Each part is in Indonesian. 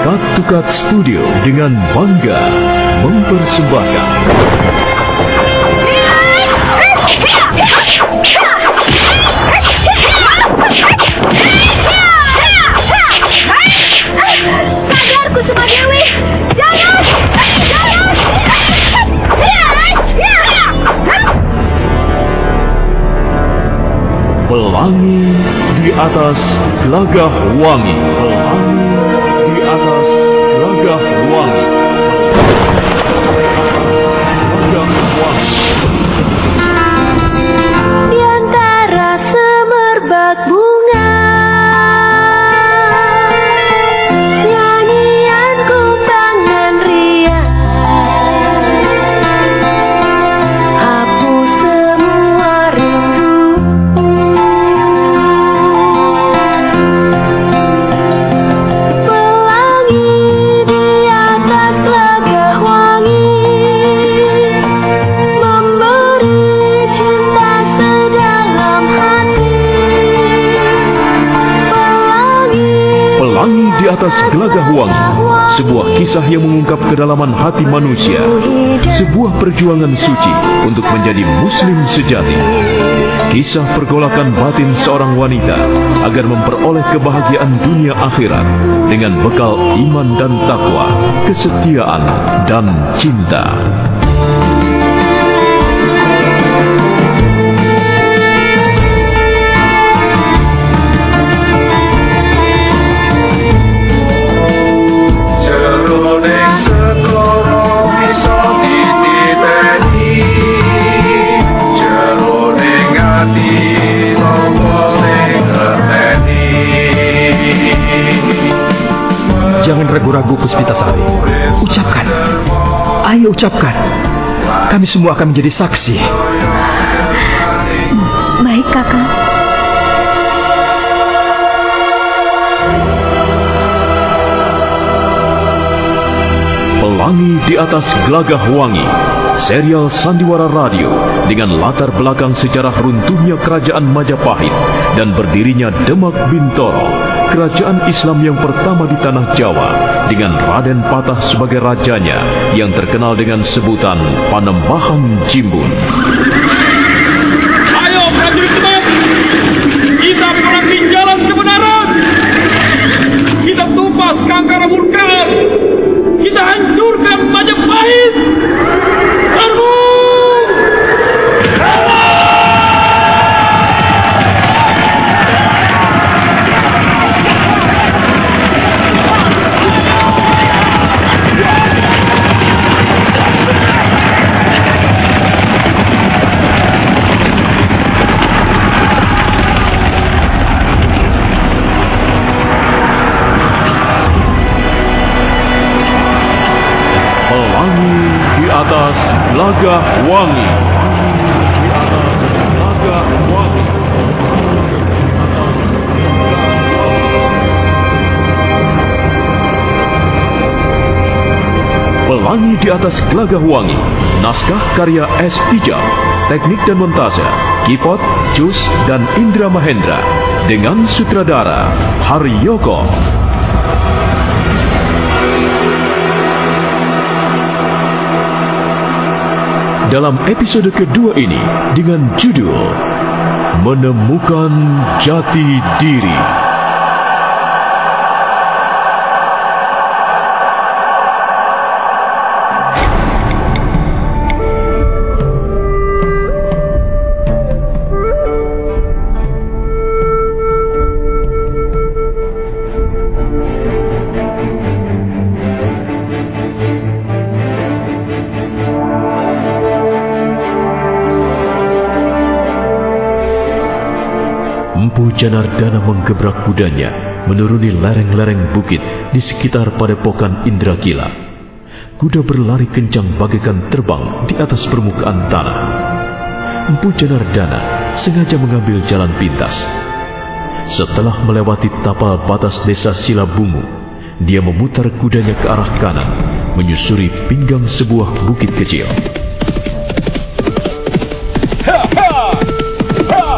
Cut to Cut Studio dengan bangga mempersembahkan Sadarku Sumadewi, jangan. Pelangi di atas Gelagah Wangi. Pelangi di atas Gelagah Wangi. Gelagah Wangi. Di antara semerbak bunga, nyanyian kumpangan riang, hapus semua rindu. Pelangi di atas Gelagah Wangi, memberi cinta sedalam hati. Pelangi di atas Gelagah Wangi, sebuah kisah yang mengungkap kedalaman hati manusia, sebuah perjuangan suci untuk menjadi muslim sejati. Kisah pergolakan batin seorang wanita agar memperoleh kebahagiaan dunia akhirat dengan bekal iman dan takwa, kesetiaan dan cinta. Jroning segara bisa dititeni, jroning ati sapa sing ngerteni. Jangan ragu-ragu Puspitasari. Ucapkan. Ayo ucapkan. Kami semua akan menjadi saksi. Baik, Kakak. Pelangi di atas Gelagah Wangi, serial sandiwara radio dengan latar belakang sejarah runtuhnya kerajaan Majapahit dan berdirinya Demak Bintoro, kerajaan Islam yang pertama di tanah Jawa, dengan Raden Patah sebagai rajanya yang terkenal dengan sebutan Panembahan Jimbun. Ayo prajurit Demak, kita perangi jalan kebenaran. Kita tumpas kangkara murkaan. Kita hancurkan Majapahit. Serbu! Atas Gelagah Wangi. Di atas Gelagah Wangi. Pelangi di atas Gelagah Wangi. Naskah karya S. Tijab. Teknik dan montase Kipot, Jus dan Indra Mahendra. Dengan sutradara Haryoko. Dalam episode kedua ini dengan judul Menemukan Jati Diri. Empu Janardana menggebrak kudanya menuruni lereng-lereng bukit di sekitar padepokan Indrakila. Kuda berlari kencang bagaikan terbang di atas permukaan tanah. Empu Janardana sengaja mengambil jalan pintas. Setelah melewati tapal batas desa Silabungu, dia memutar kudanya ke arah kanan, menyusuri pinggang sebuah bukit kecil.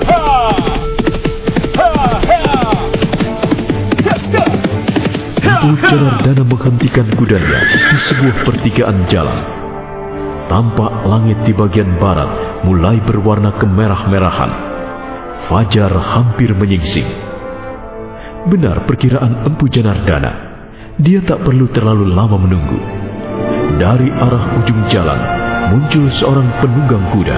Empu Empu Janardana menghentikan kudanya di sebuah pertigaan jalan. Tampak langit di bagian barat mulai berwarna kemerah-merahan. Fajar hampir menyingsing. Benar perkiraan Empu Janardana, dia tak perlu terlalu lama menunggu. Dari arah ujung jalan muncul seorang penunggang kuda.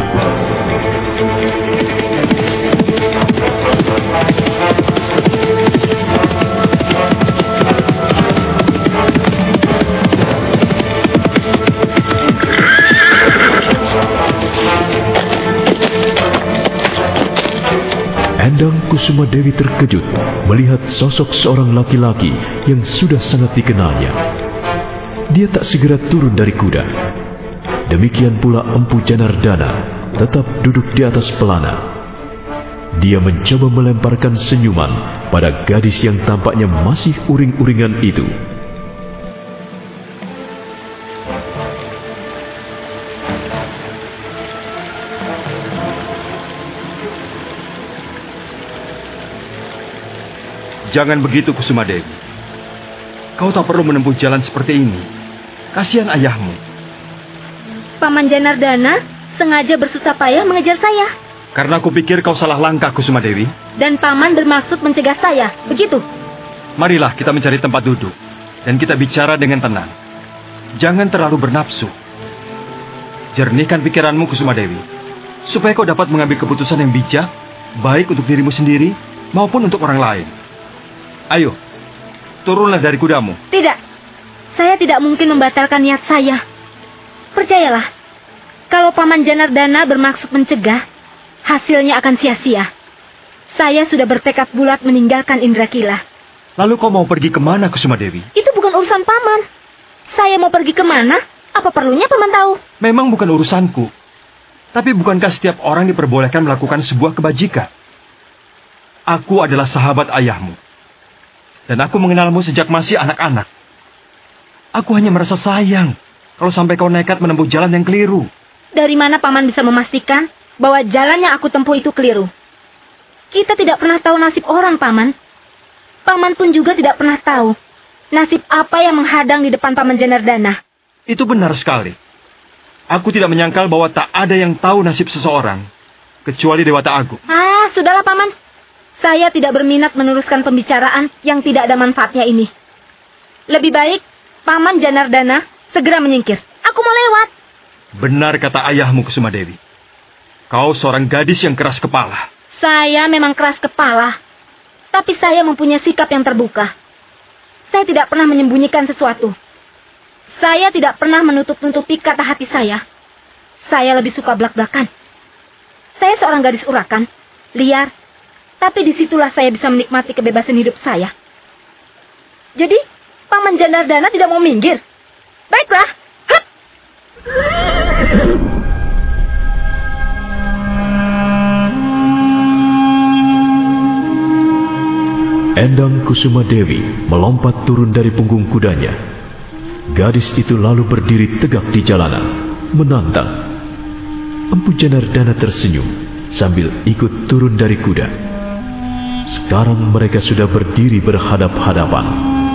Endang Kusuma Dewi terkejut melihat sosok seorang laki-laki yang sudah sangat dikenalnya. Dia tak segera turun dari kuda. Demikian pula Empu Janardana tetap duduk di atas pelana. Dia mencoba melemparkan senyuman pada gadis yang tampaknya masih uring-uringan itu. Jangan begitu, Kusuma Dewi. Kau tak perlu menempuh jalan seperti ini. Kasihan ayahmu. Paman Janardana sengaja bersusah payah mengejar saya. Karena aku pikir kau salah langkah, Kusuma Dewi. Dan paman bermaksud mencegah saya, begitu? Marilah kita mencari tempat duduk. Dan kita bicara dengan tenang. Jangan terlalu bernafsu. Jernihkan pikiranmu, Kusuma Dewi. Supaya kau dapat mengambil keputusan yang bijak, baik untuk dirimu sendiri maupun untuk orang lain. Ayo, turunlah dari kudamu. Tidak, saya tidak mungkin membatalkan niat saya. Percayalah, kalau Paman Janardana bermaksud mencegah, hasilnya akan sia-sia. Saya sudah bertekad bulat meninggalkan Indrakila. Lalu kau mau pergi kemana, Kusuma Dewi? Itu bukan urusan Paman. Saya mau pergi kemana? Apa perlunya Paman tahu? Memang bukan urusanku. Tapi bukankah setiap orang diperbolehkan melakukan sebuah kebajikan? Aku adalah sahabat ayahmu. Dan aku mengenalmu sejak masih anak-anak. Aku hanya merasa sayang kalau sampai kau nekat menempuh jalan yang keliru. Dari mana Paman bisa memastikan bahwa jalan yang aku tempuh itu keliru? Kita tidak pernah tahu nasib orang, Paman. Paman pun juga tidak pernah tahu nasib apa yang menghadang di depan Paman Janardana. Itu benar sekali. Aku tidak menyangkal bahwa tak ada yang tahu nasib seseorang, kecuali Dewata Agung. Ah, sudahlah, Paman. Saya tidak berminat meneruskan pembicaraan yang tidak ada manfaatnya ini. Lebih baik Paman Janardana segera menyingkir. Aku mau lewat. Benar kata ayahmu, Kusuma Dewi. Kau seorang gadis yang keras kepala. Saya memang keras kepala. Tapi saya mempunyai sikap yang terbuka. Saya tidak pernah menyembunyikan sesuatu. Saya tidak pernah menutup-nutupi kata hati saya. Saya lebih suka belak-belakan. Saya seorang gadis urakan, liar. Tapi disitulah saya bisa menikmati kebebasan hidup saya. Jadi, Paman Janardana tidak mau minggir. Baiklah. Hup. Endang Kusuma Dewi melompat turun dari punggung kudanya. Gadis itu lalu berdiri tegak di jalanan, menantang. Empu Janardana tersenyum sambil ikut turun dari kuda. Sekarang mereka sudah berdiri berhadap-hadapan.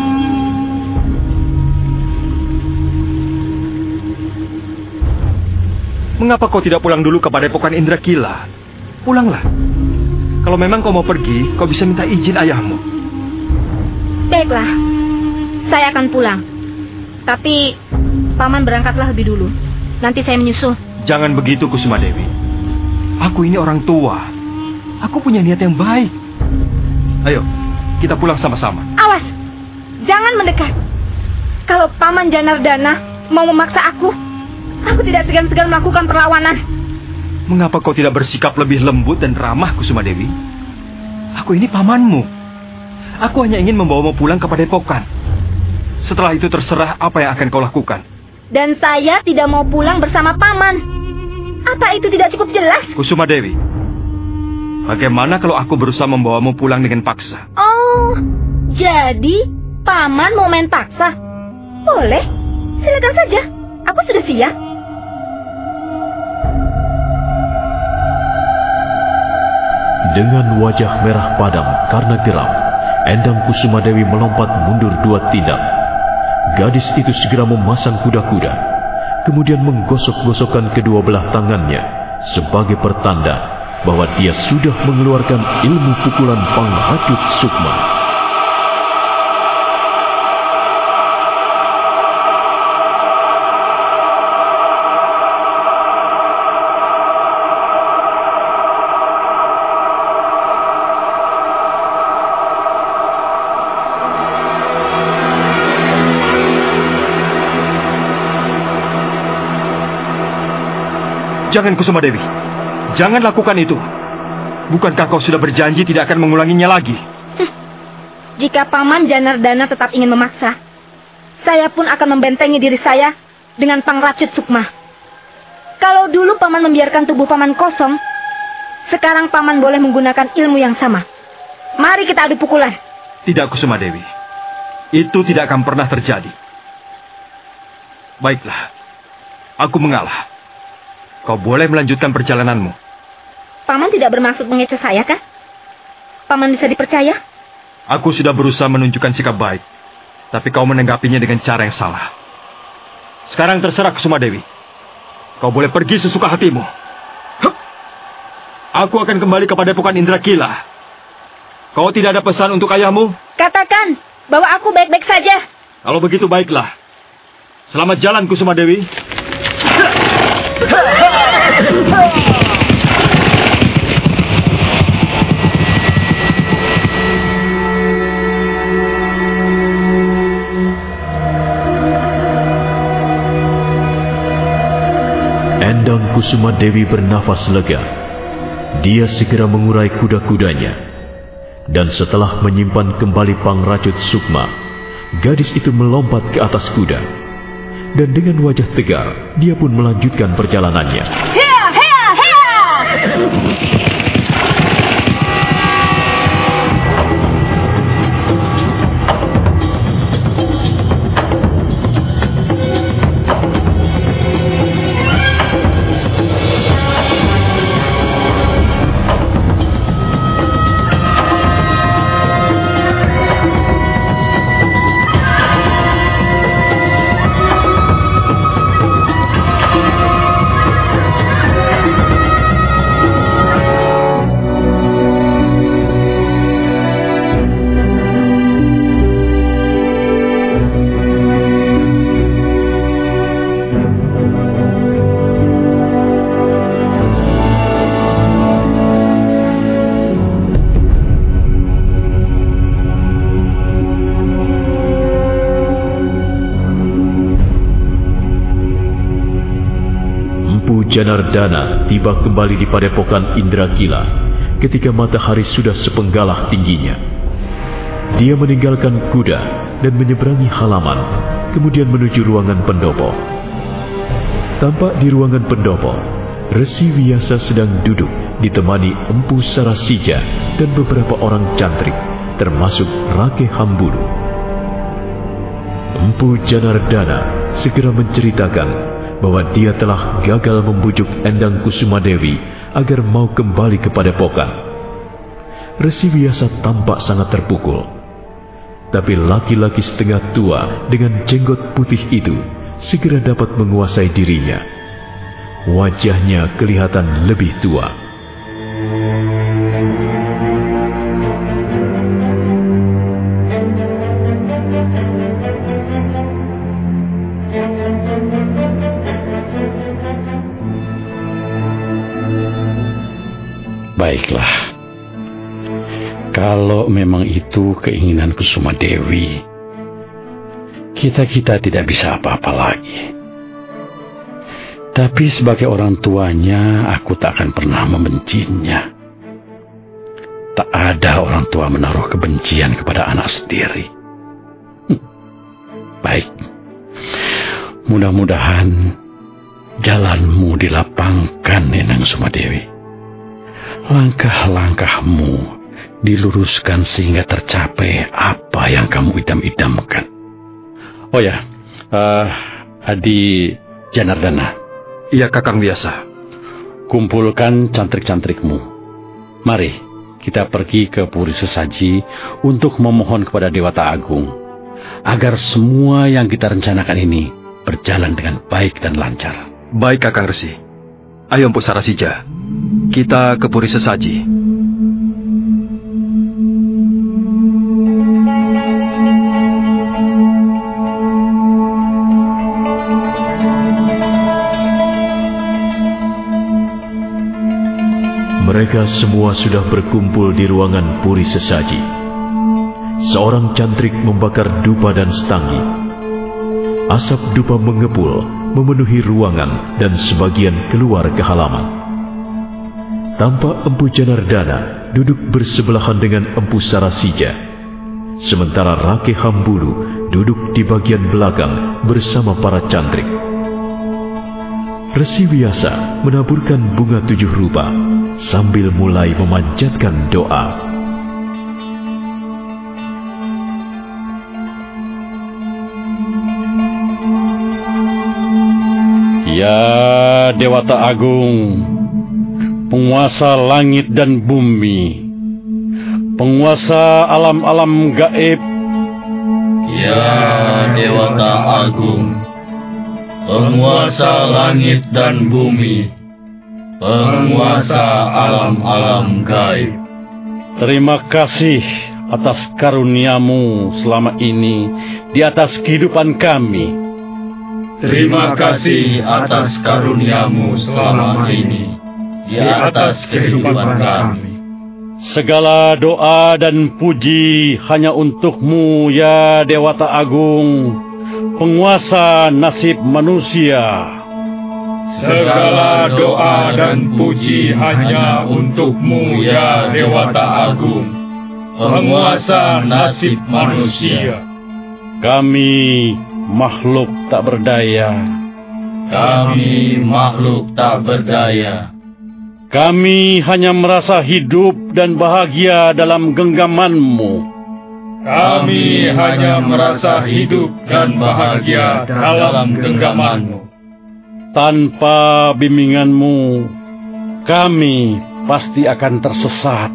Mengapa kau tidak pulang dulu ke Padepokan Indrakila? Pulanglah. Kalau memang kau mau pergi, kau bisa minta izin ayahmu. Baiklah, saya akan pulang. Tapi Paman berangkatlah lebih dulu. Nanti saya menyusul. Jangan begitu, Kusuma Dewi. Aku ini orang tua. Aku punya niat yang baik. Ayo, kita pulang sama-sama. Awas, jangan mendekat. Kalau Paman Janardana mau memaksa aku tidak segan-segan melakukan perlawanan. Mengapa kau tidak bersikap lebih lembut dan ramah, Kusuma Dewi? Aku ini pamanmu. Aku hanya ingin membawamu pulang ke Padepokan. Setelah itu terserah apa yang akan kau lakukan. Dan saya tidak mau pulang bersama Paman. Apa itu tidak cukup jelas? Kusuma Dewi, bagaimana kalau aku berusaha membawamu pulang dengan paksa? Oh, jadi Paman mau main paksa? Boleh, silakan saja. Aku sudah siap. Dengan wajah merah padam karena geram, Endang Kusumadewi melompat mundur 2 tindak. Gadis itu segera memasang kuda-kuda, kemudian menggosok-gosokkan kedua belah tangannya sebagai pertanda bahwa dia sudah mengeluarkan ilmu pukulan Panghacut Sukma. Jangan Kusumadewi, jangan lakukan itu. Bukankah kau sudah berjanji tidak akan mengulanginya lagi? Jika Paman Janardana tetap ingin memaksa, saya pun akan membentengi diri saya dengan Panghacut Sukma. Kalau dulu Paman membiarkan tubuh Paman kosong, sekarang Paman boleh menggunakan ilmu yang sama. Mari kita adu pukulan. Tidak Kusumadewi, itu tidak akan pernah terjadi. Baiklah, aku mengalah. Kau boleh melanjutkan perjalananmu. Paman tidak bermaksud mengecoh saya, kan? Paman bisa dipercaya? Aku sudah berusaha menunjukkan sikap baik, tapi kau menanggapinya dengan cara yang salah. Sekarang terserah Kusumadewi. Kau boleh pergi sesuka hatimu. Hup. Aku akan kembali ke Padepokan Indrakila. Kau tidak ada pesan untuk ayahmu? Katakan bahwa aku baik-baik saja. Kalau begitu baiklah. Selamat jalan Kusumadewi. Endang Kusumadewi bernafas lega. Dia segera mengurai kuda-kudanya. Dan setelah menyimpan kembali Panghacut Sukma, gadis itu melompat ke atas kuda. Dan dengan wajah tegar, dia pun melanjutkan perjalanannya. Hea, hea, hea! Janardana tiba kembali di Padepokan Indrakila ketika matahari sudah sepenggalah tingginya. Dia meninggalkan kuda dan menyeberangi halaman, kemudian menuju ruangan pendopo. Tampak di ruangan pendopo, Resi Wiyasa sedang duduk ditemani Empu Sarasija dan beberapa orang cantrik, termasuk Rake Hambulu. Empu Janardana segera menceritakan bahwa dia telah gagal membujuk Endang Kusumadewi agar mau kembali ke Padepokan. Resi Wiyasa tampak sangat terpukul. Tapi laki-laki setengah tua dengan jenggot putih itu segera dapat menguasai dirinya. Wajahnya kelihatan lebih tua. Baiklah, kalau memang itu keinginan Kusumadewi, kita tidak bisa apa-apa lagi. Tapi sebagai orang tuanya, aku tak akan pernah membencinya. Tak ada orang tua menaruh kebencian kepada anak sendiri. Baik, mudah-mudahan jalanmu dilapangkan, Nenang Sumadewi. Langkah-langkahmu diluruskan sehingga tercapai apa yang kamu idam-idamkan. Oh ya, Adi Janardana. Iya, Kakang Wiyasa. Kumpulkan cantrik-cantrikmu. Mari, kita pergi ke Puri Sesaji untuk memohon kepada Dewata Agung agar semua yang kita rencanakan ini berjalan dengan baik dan lancar. Baik, Kakang Resi. Ayo Empu Sarasija, kita ke Puri Sesaji. Mereka semua sudah berkumpul di ruangan Puri Sesaji. Seorang cantrik membakar dupa dan setangi. Asap dupa mengepul, memenuhi ruangan dan sebagian keluar ke halaman. Tampak Empu Janardana duduk bersebelahan dengan Empu Sarasija, sementara Rake Hambulu duduk di bagian belakang bersama para cantrik. Resi Wiyasa menaburkan bunga 7 rupa sambil mulai memanjatkan doa. Ya Dewata Agung, penguasa langit dan bumi, penguasa alam-alam gaib. Ya Dewata Agung, penguasa langit dan bumi, penguasa alam-alam gaib. Terima kasih atas karuniamu selama ini di atas kehidupan kami. Terima kasih atas karuniamu selama ini di atas kehidupan kami. Segala doa dan puji hanya untukmu ya Dewata Agung, penguasa nasib manusia. Segala doa dan puji hanya untukmu ya Dewata Agung, penguasa nasib manusia. Kami makhluk tak berdaya. Kami makhluk tak berdaya. Kami hanya merasa hidup dan bahagia dalam genggamanmu. Kami hanya merasa hidup dan bahagia dalam genggamanmu. Tanpa bimbinganmu, kami pasti akan tersesat.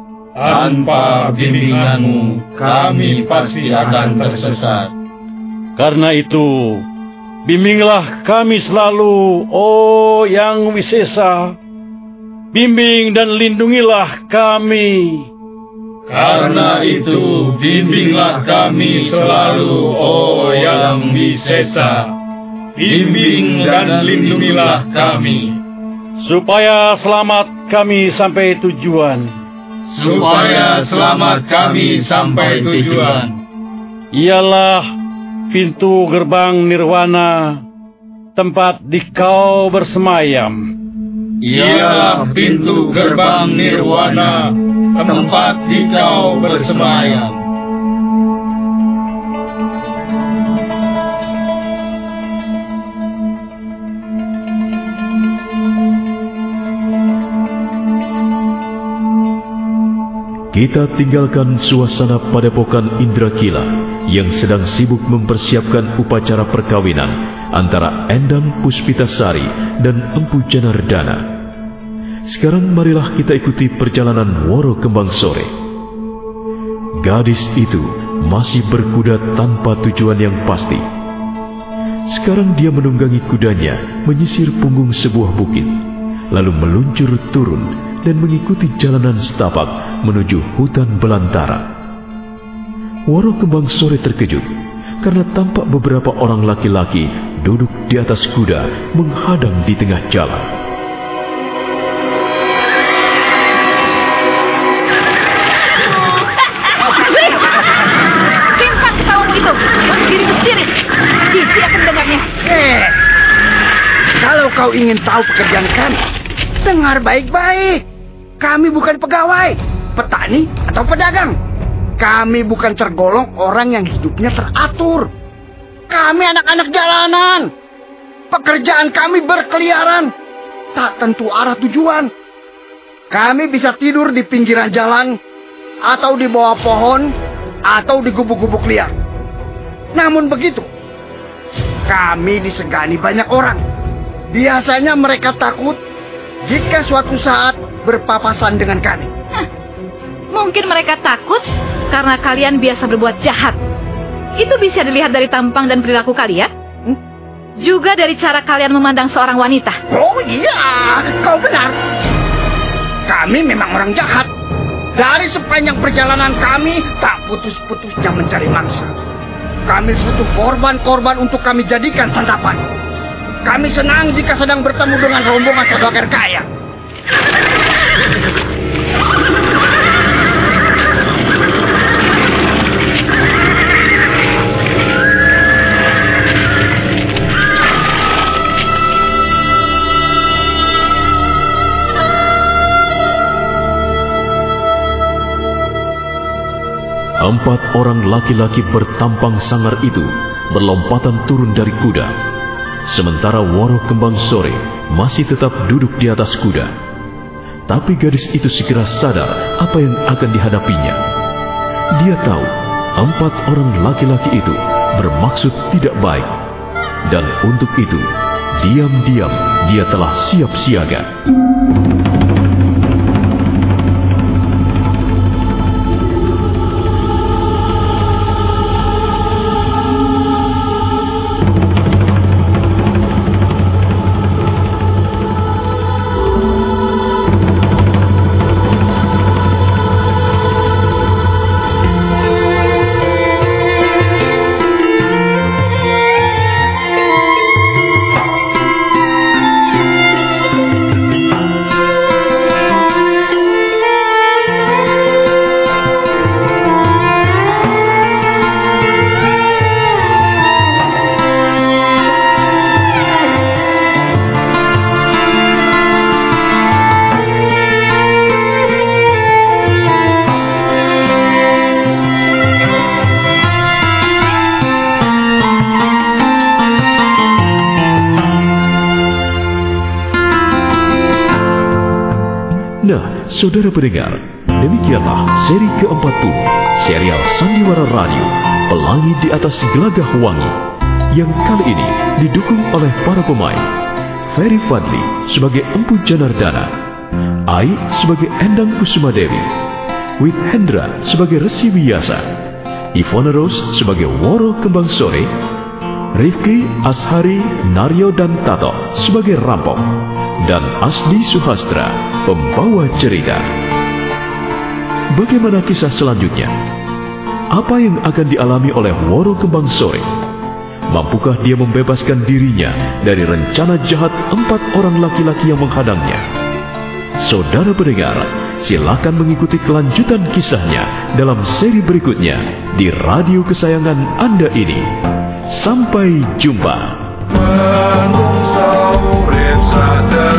Tanpa bimbinganmu, kami pasti akan tersesat. Karena itu, bimbinglah kami selalu, oh Yang Wisesa. Bimbing dan lindungilah kami. Karena itu, bimbinglah kami selalu, oh Yang Wisesa. Bimbing dan lindungilah kami. Supaya selamat kami sampai tujuan. Supaya selamat kami sampai tujuan. Ialah pintu gerbang nirwana, tempat di kau bersemayam. Ialah pintu gerbang nirwana, tempat di kau bersemayam. Kita tinggalkan suasana padepokan Indrakila yang sedang sibuk mempersiapkan upacara perkawinan antara Endang Puspitasari dan Empu Janardana. Sekarang marilah kita ikuti perjalanan Woro Kembang Sore. Gadis itu masih berkuda tanpa tujuan yang pasti. Sekarang dia menunggangi kudanya menyisir punggung sebuah bukit, lalu meluncur turun dan mengikuti jalanan setapak menuju hutan belantara. Woro Kembang Sore terkejut karena tampak beberapa orang laki-laki duduk di atas kuda menghadang di tengah jalan. Simpan kawanmu itu, berdiri berdiri. Dia akan mendengarnya. Kalau kau ingin tahu pekerjaan kami, dengar baik-baik. Kami bukan pegawai, petani, atau pedagang. Kami bukan tergolong orang yang hidupnya teratur. Kami anak-anak jalanan. Pekerjaan kami berkeliaran, tak tentu arah tujuan. Kami bisa tidur di pinggiran jalan, atau di bawah pohon, atau di gubuk-gubuk liar. Namun begitu, kami disegani banyak orang. Biasanya mereka takut jika suatu saat berpapasan dengan kami. Mungkin mereka takut karena kalian biasa berbuat jahat. Itu bisa dilihat dari tampang dan perilaku kalian. Juga dari cara kalian memandang seorang wanita. Oh iya, kau benar. Kami memang orang jahat. Dari sepanjang perjalanan kami tak putus-putusnya mencari mangsa. Kami butuh korban-korban untuk kami jadikan santapan. Kami senang jika sedang bertemu dengan rombongan saudagar kaya. Empat orang laki-laki bertampang sangar itu berlompatan turun dari kuda. Sementara Woro Kembang Sore masih tetap duduk di atas kuda. Tapi gadis itu segera sadar apa yang akan dihadapinya. Dia tahu empat orang laki-laki itu bermaksud tidak baik. Dan untuk itu, diam-diam dia telah siap siaga. Saudara pendengar, demikianlah seri ke-40 serial Sandiwara Radio Pelangi di Atas Gelagah Wangi yang kali ini didukung oleh para pemain Ferry Fadli sebagai Empu Janardana, Ai sebagai Endang Kusumadewi, Wit Hendra sebagai Resi Wiyasa, Ivona Rose sebagai Woro Kembang Sore, Rifki, Ashari, Naryo dan Tato sebagai Rampok, dan Asdi Suhastra, pembawa cerita. Bagaimana kisah selanjutnya? Apa yang akan dialami oleh Woro Kembang Sore? Mampukah dia membebaskan dirinya dari rencana jahat empat orang laki-laki yang menghadangnya? Saudara pendengar, silakan mengikuti kelanjutan kisahnya dalam seri berikutnya di radio kesayangan Anda ini. Sampai jumpa. Menungsa urip sadaya.